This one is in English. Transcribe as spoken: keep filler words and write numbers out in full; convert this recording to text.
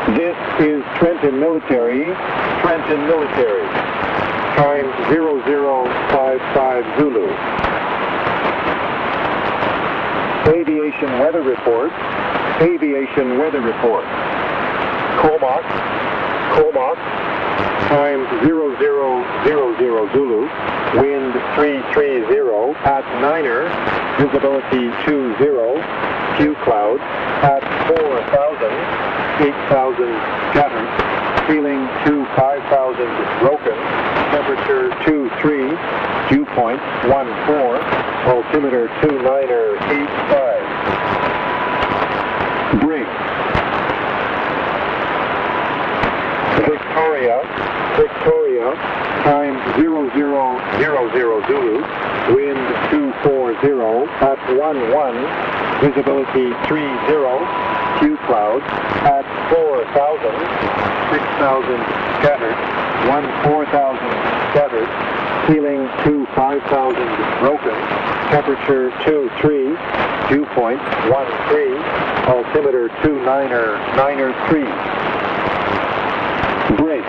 This is Trenton Military. Trenton Military. Time zero zero five five Zulu. Aviation weather report. Aviation weather report. Comox. Comox. Time zero zero zero zero Zulu. Wind three three zero at Niner. Visibility two zero. Q cloud at four thousand. eight thousand scattered. Feeling two five thousand broken. Temperature two three. Dew point one four. Altimeter two niner eight five. Brig. Victoria. Victoria. Time zero zero zero zero Zulu. Wind two four zero at one one. Visibility three zero. Q cloud at four thousand. six thousand scattered. one four thousand scattered. Feeling two five thousand broken. Temperature two three. Dew point one three. Altimeter two niner niner three. Break.